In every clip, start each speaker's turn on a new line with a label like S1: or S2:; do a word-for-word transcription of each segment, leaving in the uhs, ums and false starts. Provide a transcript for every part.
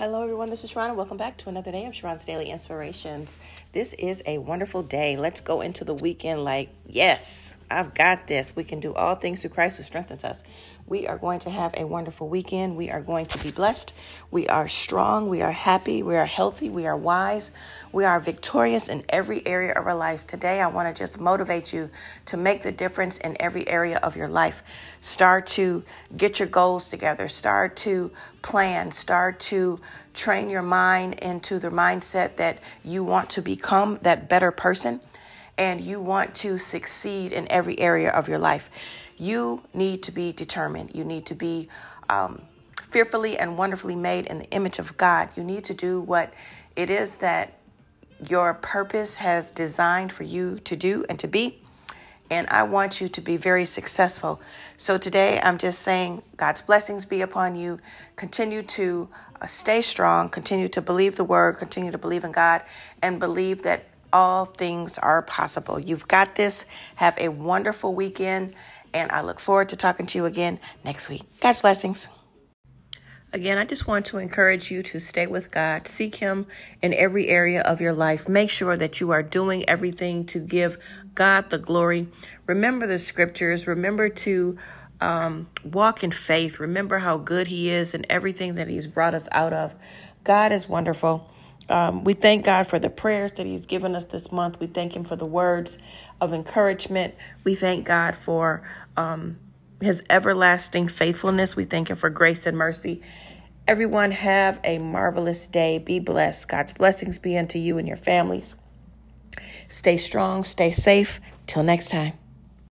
S1: Hello, everyone. This is Sharon, and welcome back to another day of Sharon's Daily Inspirations. This is a wonderful day. Let's go into the weekend like, yes, I've got this. We can do all things through Christ who strengthens us. We are going to have a wonderful weekend. We are going to be blessed. We are strong. We are happy. We are healthy. We are wise. We are victorious in every area of our life. Today, I want to just motivate you to make the difference in every area of your life. Start to get your goals together. Start to plan. Start to train your mind into the mindset that you want to become that better person and you want to succeed in every area of your life. You need to be determined. You need to be um, fearfully and wonderfully made in the image of God. You need to do what it is that your purpose has designed for you to do and to be. And I want you to be very successful. So today I'm just saying God's blessings be upon you. Continue to uh, stay strong. Continue to believe the word. Continue to believe in God and believe that all things are possible. You've got this. Have a wonderful weekend. And I look forward to talking to you again next week. God's blessings. Again, I just want to encourage you to stay with God. Seek Him in every area of your life. Make sure that you are doing everything to give God the glory. Remember the scriptures. Remember to um, walk in faith. Remember how good He is and everything that He's brought us out of. God is wonderful. Um, we thank God for the prayers that He's given us this month. We thank Him for the words of encouragement. We thank God for um, His everlasting faithfulness. We thank Him for grace and mercy. Everyone have a marvelous day. Be blessed. God's blessings be unto you and your families. Stay strong. Stay safe. Till next time.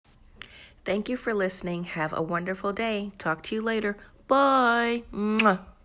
S1: Thank you for listening. Have a wonderful day. Talk to you later. Bye. Mwah.